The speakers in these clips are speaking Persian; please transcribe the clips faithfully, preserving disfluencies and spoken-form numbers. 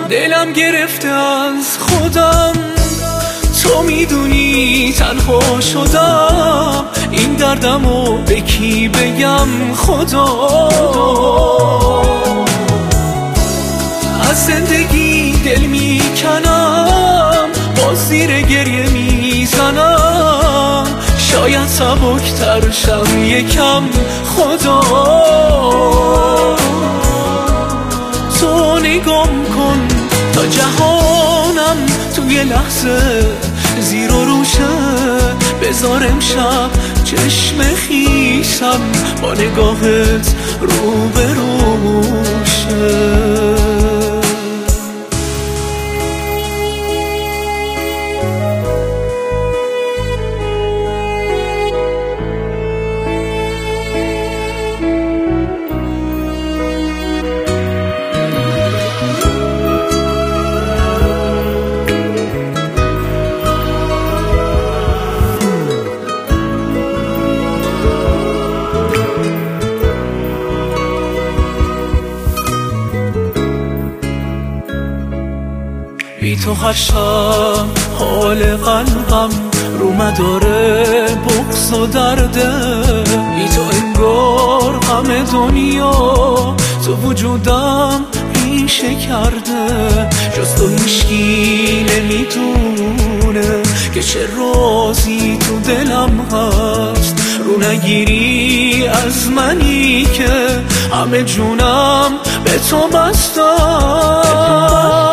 دلم گرفته از خودم، تو میدونی تنها شدم، این دردمو به کی بگم خدا. از زندگی دل میکنم، باز زیر گریه میزنم، شاید سبکتر شم یکم خدا. تو نگام کن تا جهانم توی لحظه زیر و روشه، بذار امشب چشم خیسم با نگاهت رو به روشه. بی تو هر شب حال قلبم رو مداره بغض و درده، بی تو انگار غم دنیا تو وجودم ریشه کرده. جز تو هیچکی نمیدونه که چه رازی تو دلم هست، رو نگیری از منی که همه جونم به تو بستم.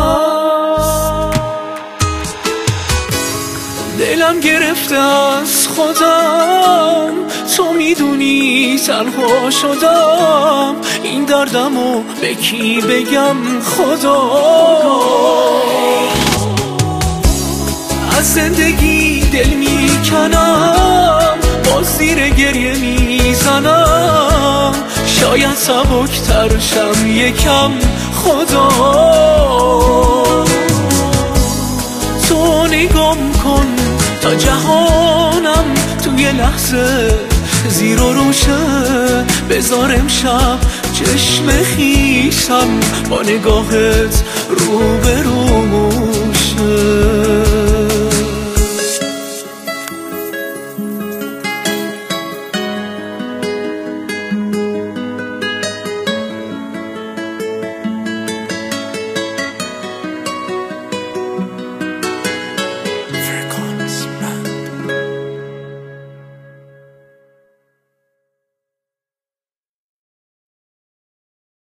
دلم گرفته از خودم، تو میدونی تنها شدم، این دردمو به کی بگم خدا. از زندگی دل میکنم، باز زیر گریه میزنم، شاید سبکتر شم یکم خدا. تو نگام کن تا جهانم توی لحظه زیر و روشه، بذار امشب چشم خیسم با نگاهت رو به رو